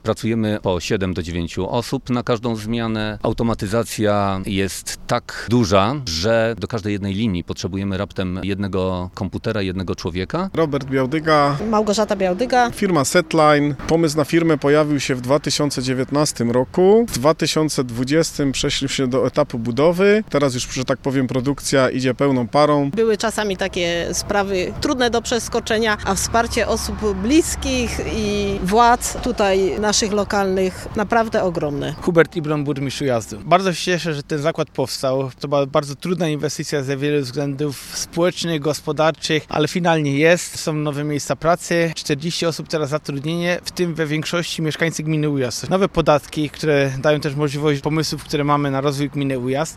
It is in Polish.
Pracujemy po 7 do 9 osób na każdą zmianę. Automatyzacja jest tak duża, że do każdej jednej linii potrzebujemy raptem jednego komputera, jednego człowieka. Robert Białdyga. Małgorzata Białdyga. Firma Setline. Pomysł na firmę pojawił się w 2019 roku. W 2020 przeszliśmy do etapu budowy. Teraz już, że tak powiem, produkcja idzie pełną parą. Były czasami takie sprawy trudne do przeskoczenia, a wsparcie osób bliskich i władz tutaj naszych lokalnych naprawdę ogromne. Hubert Ibron, burmistrz Ujazdu. Bardzo się cieszę, że ten zakład powstał. To była bardzo trudna inwestycja ze wielu względów społecznych, gospodarczych, ale finalnie jest. Są nowe miejsca pracy, 40 osób teraz zatrudnienie, w tym we większości mieszkańcy gminy Ujazd. Nowe podatki, które dają też możliwość pomysłów, które mamy na rozwój gminy Ujazd.